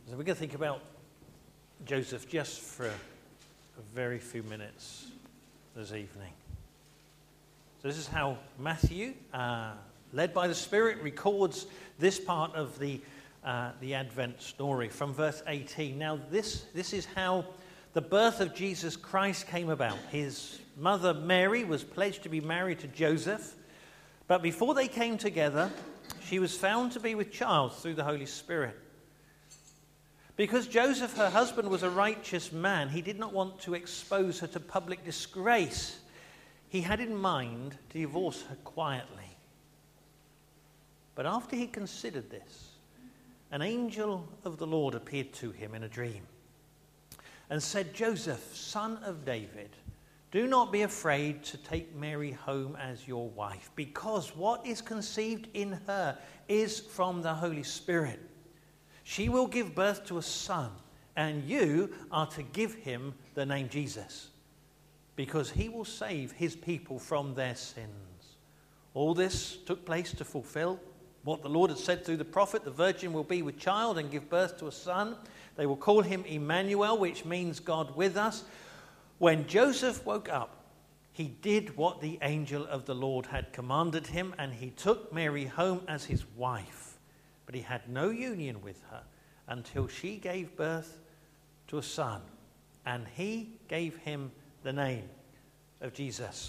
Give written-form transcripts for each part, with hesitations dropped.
So we're going to think about Joseph just for a very few minutes this evening. So this is how Matthew, led by the Spirit, records this part of the Advent story from verse 18. Now this is how the birth of Jesus Christ came about. His mother Mary was pledged to be married to Joseph, but before they came together, she was found to be with child through the Holy Spirit. Because Joseph, her husband, was a righteous man, he did not want to expose her to public disgrace. He had in mind to divorce her quietly. But after he considered this, an angel of the Lord appeared to him in a dream and said, "Joseph, son of David, do not be afraid to take Mary home as your wife, because what is conceived in her is from the Holy Spirit. She will give birth to a son, and you are to give him the name Jesus, because he will save his people from their sins." All this took place to fulfill what the Lord had said through the prophet: "The virgin will be with child and give birth to a son. They will call him Emmanuel," which means God with us. When Joseph woke up, he did what the angel of the Lord had commanded him, and he took Mary home as his wife. But he had no union with her until she gave birth to a son, and he gave him the name of Jesus.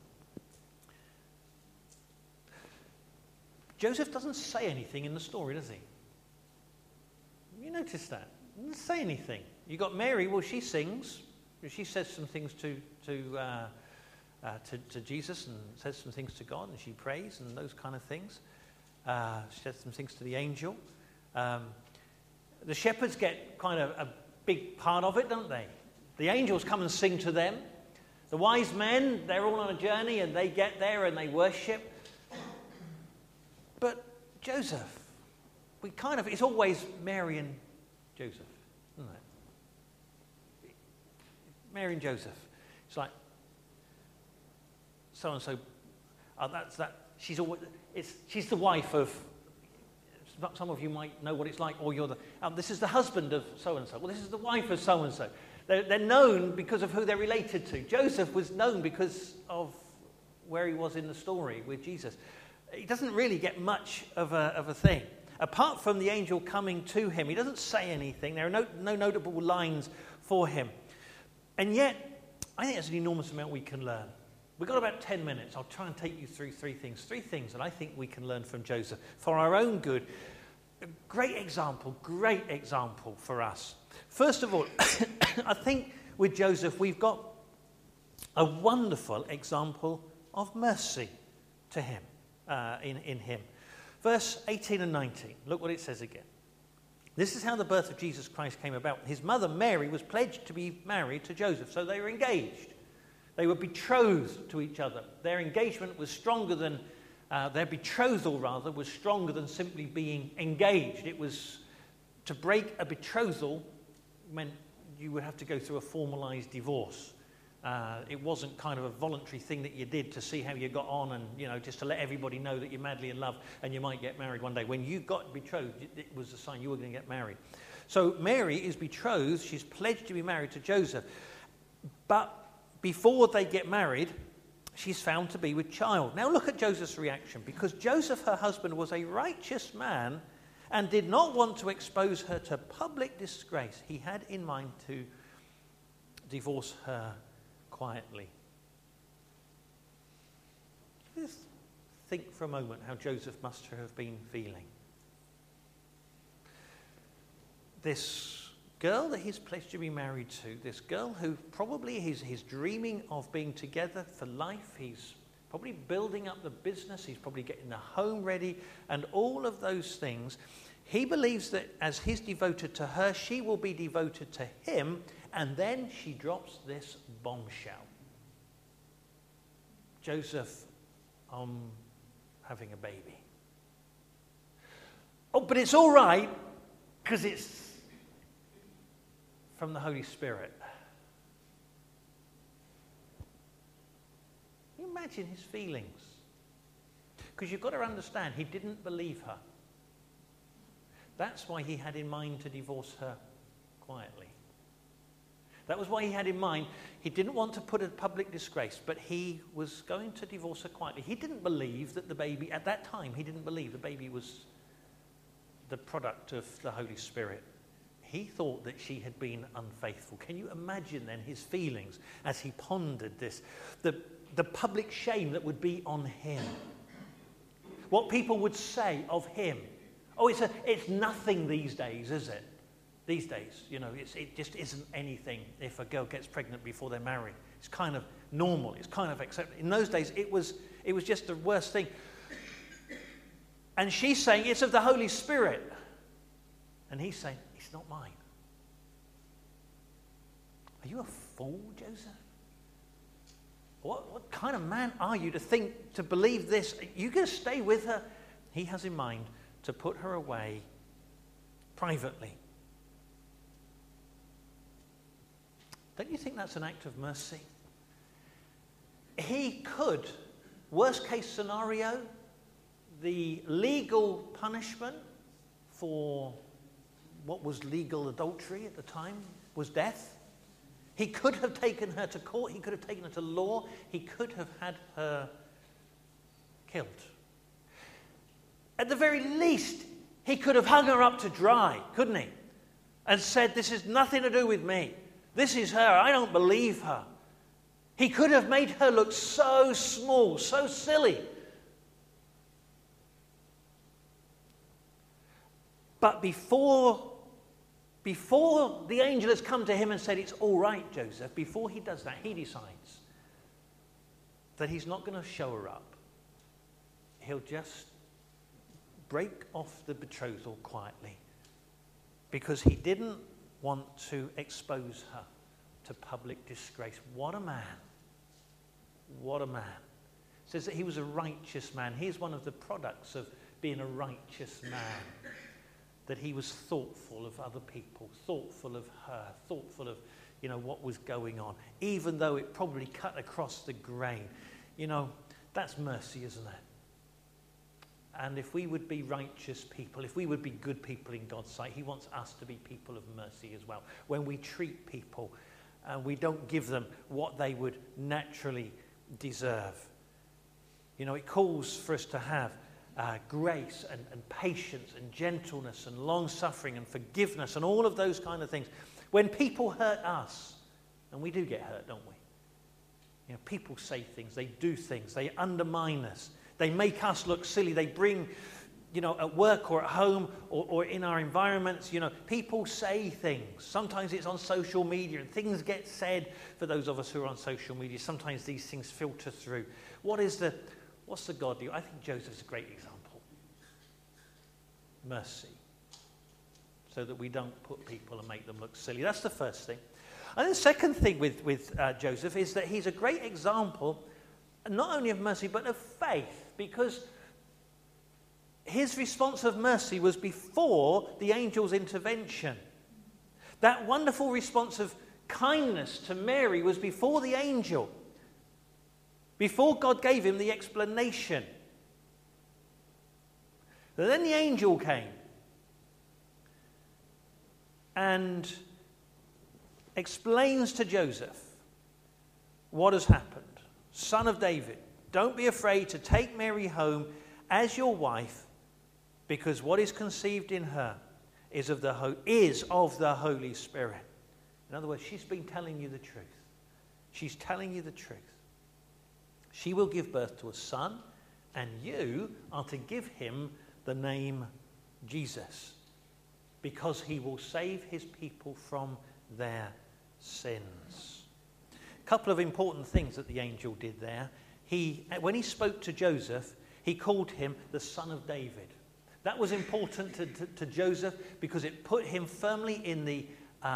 Joseph doesn't say anything in the story, does he? You notice that? He doesn't say anything. You got Mary, well, she sings. She says some things to Jesus and says some things to God, and she prays and those kind of things. She says some things to the angel. The shepherds get kind of a big part of it, don't they? The angels come and sing to them. The wise men, they're all on a journey and they get there and they worship. But Joseph, it's always Mary and Joseph, isn't it? Mary and Joseph. It's like, so-and-so, that's that. She's the wife of, some of you might know what it's like, or this is the husband of so-and-so. Well, this is the wife of so-and-so. They're known because of who they're related to. Joseph was known because of where he was in the story with Jesus. He doesn't really get much of a thing. Apart from the angel coming to him, he doesn't say anything. There are no notable lines for him. And yet, I think there's an enormous amount we can learn. We've got about 10 minutes. I'll try and take you through three things that I think we can learn from Joseph for our own good. A great example for us. First of all, I think with Joseph we've got a wonderful example of mercy to him, in him. Verse 18 and 19, look what it says again. "This is how the birth of Jesus Christ came about. His mother Mary was pledged to be married to Joseph," so they were engaged. They were betrothed to each other. Their engagement was stronger than, their betrothal rather, was stronger than simply being engaged. It was, to break a betrothal meant you would have to go through a formalized divorce. It wasn't kind of a voluntary thing that you did to see how you got on and, just to let everybody know that you're madly in love and you might get married one day. When you got betrothed, it was a sign you were going to get married. So Mary is betrothed. She's pledged to be married to Joseph. But before they get married, she's found to be with child. Now look at Joseph's reaction. Because Joseph, her husband, was a righteous man and did not want to expose her to public disgrace, he had in mind to divorce her quietly. Just think for a moment how Joseph must have been feeling. This girl that he's pledged to be married to, this girl who probably he's dreaming of being together for life, he's probably building up the business, he's probably getting the home ready, and all of those things. He believes that as he's devoted to her, she will be devoted to him, and then she drops this bombshell. "Joseph, I'm having a baby." "Oh, but it's all right, because it's from the Holy Spirit." Can you imagine his feelings? Because you've got to understand, he didn't believe her. That's why he had in mind to divorce her quietly. That was why he had in mind, he didn't want to put a public disgrace, but he was going to divorce her quietly. He didn't believe that the baby, at that time, he didn't believe the baby was the product of the Holy Spirit. He thought that she had been unfaithful. Can you imagine then his feelings as he pondered this? The public shame that would be on him. What people would say of him. Oh, it's nothing these days, is it? These days, it just isn't anything if a girl gets pregnant before they're married. It's kind of normal. It's kind of accepted. In those days, it was just the worst thing. And she's saying, it's of the Holy Spirit. And he's saying, it's not mine. Are you a fool, Joseph? What kind of man are you to believe this? You going to stay with her? He has in mind to put her away privately. Don't you think that's an act of mercy? He could, worst case scenario, the legal punishment for what was legal adultery at the time was death. He could have taken her to court. He could have taken her to law. He could have had her killed. At the very least, he could have hung her up to dry, couldn't he? And said, this has nothing to do with me. This is her. I don't believe her. He could have made her look so small, so silly. But before the angel has come to him and said, it's all right, Joseph, before he does that, he decides that he's not going to show her up. He'll just break off the betrothal quietly because he didn't want to expose her to public disgrace. What a man. What a man. It says that he was a righteous man. Here's one of the products of being a righteous man. That he was thoughtful of other people, thoughtful of her, thoughtful of, what was going on. Even though it probably cut across the grain. That's mercy, isn't it? And if we would be righteous people, if we would be good people in God's sight, he wants us to be people of mercy as well. When we treat people and we don't give them what they would naturally deserve. It calls for us to have grace and patience and gentleness and long-suffering and forgiveness and all of those kind of things. When people hurt us, and we do get hurt, don't we? People say things, they do things, they undermine us. They make us look silly. They bring, at work or at home or in our environments, people say things. Sometimes it's on social media and things get said for those of us who are on social media. Sometimes these things filter through. What's the God do? I think Joseph's a great example. Mercy. So that we don't put people and make them look silly. That's the first thing. And the second thing with Joseph is that he's a great example not only of mercy but of faith. Because his response of mercy was before the angel's intervention. That wonderful response of kindness to Mary was before the angel. Before God gave him the explanation. But then the angel came and explains to Joseph what has happened. Son of David, don't be afraid to take Mary home as your wife, because what is conceived in her is of the Holy Spirit. In other words, she's been telling you the truth. She's telling you the truth. She will give birth to a son, and you are to give him the name Jesus, because he will save his people from their sins. A couple of important things that the angel did there. When he spoke to Joseph, he called him the Son of David. That was important to Joseph because it put him firmly in the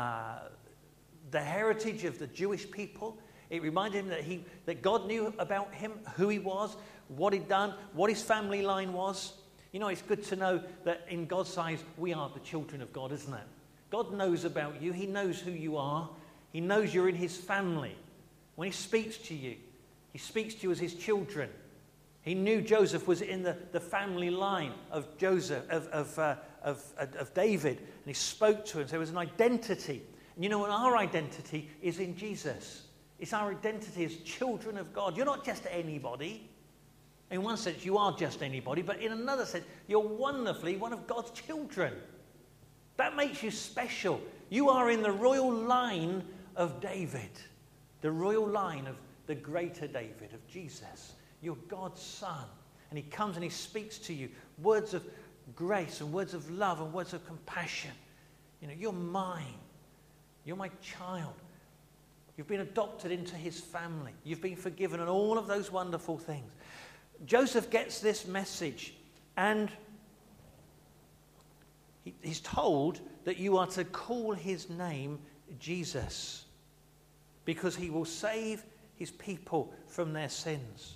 heritage of the Jewish people. It reminded him that God knew about him, who he was, what he'd done, what his family line was. It's good to know that in God's eyes, we are the children of God, isn't it? God knows about you. He knows who you are. He knows you're in his family. When he speaks to you, he speaks to you as his children. He knew Joseph was in the family line of David, and he spoke to him. So there was an identity. And you know what? Our identity is in Jesus. It's our identity as children of God. You're not just anybody. In one sense, you are just anybody, but in another sense, you're wonderfully one of God's children. That makes you special. You are in the royal line of David, the royal line of the greater David, of Jesus. You're God's son. And he comes and he speaks to you words of grace and words of love and words of compassion. You know, you're mine. You're my child. You've been adopted into his family. You've been forgiven and all of those wonderful things. Joseph gets this message and he's told that you are to call his name Jesus because he will save his people from their sins.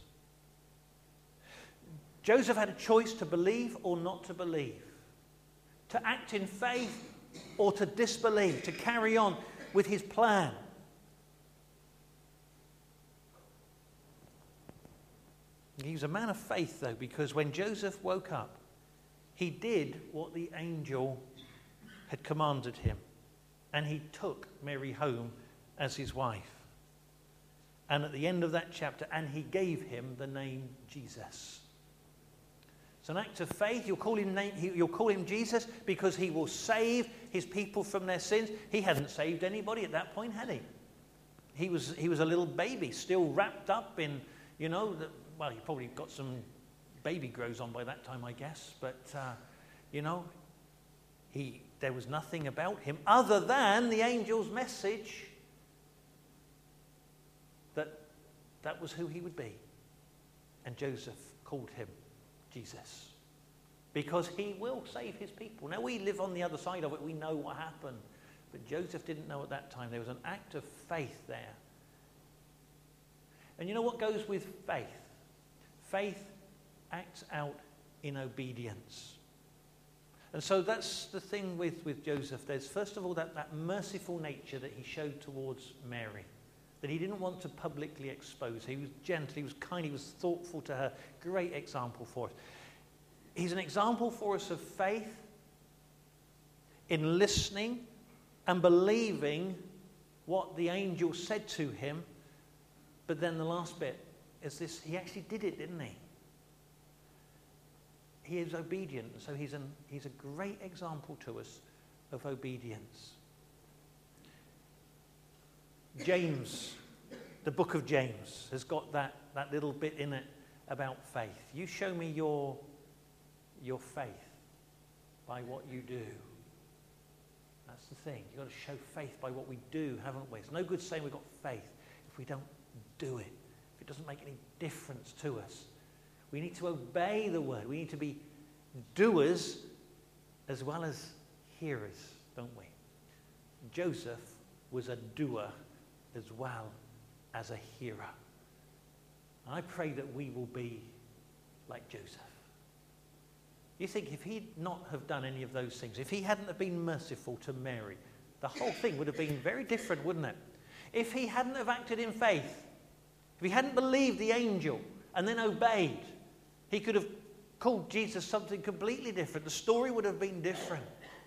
Joseph had a choice to believe or not to believe, to act in faith or to disbelieve, to carry on with his plan. He was a man of faith, though, because when Joseph woke up, he did what the angel had commanded him, and he took Mary home as his wife. And at the end of that chapter, and he gave him the name Jesus. It's an act of faith. You'll call him Jesus because he will save his people from their sins. He hadn't saved anybody at that point, had he? He was a little baby, still wrapped up in, well, he probably got some baby grows on by that time, I guess. But, there was nothing about him other than the angel's message that was who he would be. And Joseph called him Jesus because he will save his people. Now, we live on the other side of it. We know what happened. But Joseph didn't know at that time. There was an act of faith there. And you know what goes with faith? Faith acts out in obedience. And so that's the thing with Joseph. There's first of all that merciful nature that he showed towards Mary, that he didn't want to publicly expose. He was gentle, he was kind, he was thoughtful to her. Great example for us. He's an example for us of faith in listening and believing what the angel said to him. But then the last bit is this: he actually did it, didn't he? He is obedient, so he's a great example to us of obedience. James, the book of James, has got that little bit in it about faith. You show me your faith by what you do. That's the thing. You've got to show faith by what we do, haven't we? It's no good saying we've got faith if we don't do it, if it doesn't make any difference to us. We need to obey the word. We need to be doers as well as hearers, don't we? Joseph was a doer as well as a hearer. I pray that we will be like Joseph. You think if he'd not have done any of those things, if he hadn't have been merciful to Mary, the whole thing would have been very different, wouldn't it? If he hadn't have acted in faith, if he hadn't believed the angel and then obeyed, he could have called Jesus something completely different. The story would have been different.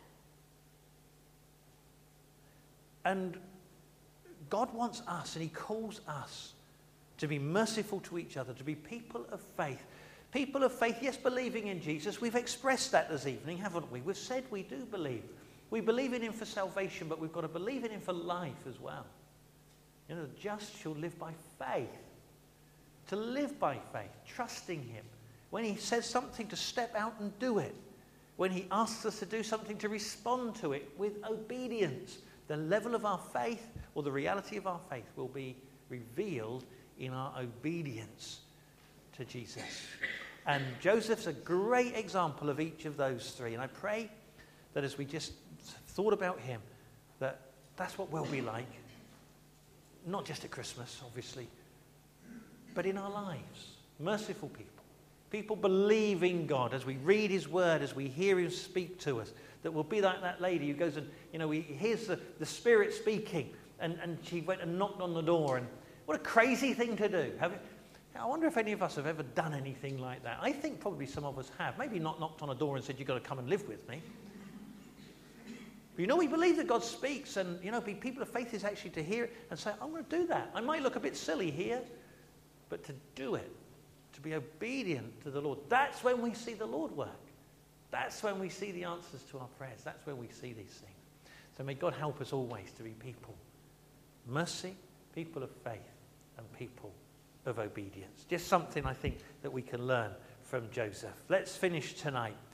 And God wants us, and he calls us to be merciful to each other, to be people of faith. People of faith, yes, believing in Jesus. We've expressed that this evening, haven't we? We've said we do believe. We believe in him for salvation, but we've got to believe in him for life as well. You know, the just shall live by faith. To live by faith, trusting him. When he says something, to step out and do it. When he asks us to do something, to respond to it with obedience. The level of our faith, or the reality of our faith, will be revealed in our obedience to Jesus. And Joseph's a great example of each of those three. And I pray that as we just thought about him, that's what we'll be like. Not just at Christmas, obviously, but in our lives. Merciful people. People believing God as we read his word, as we hear him speak to us. That we'll be like that lady who goes and, he hears the Spirit speaking. And she went and knocked on the door. And what a crazy thing to do. I wonder if any of us have ever done anything like that. I think probably some of us have. Maybe not knocked on a door and said, you've got to come and live with me. But you know, we believe that God speaks, and you know, people of faith is actually to hear it and say, I'm going to do that. I might look a bit silly here, but to do it, to be obedient to the Lord, that's when we see the Lord work. That's when we see the answers to our prayers. That's where we see these things. So may God help us always to be people of mercy, people of faith, and people of obedience. Just something I think that we can learn from Joseph. Let's finish tonight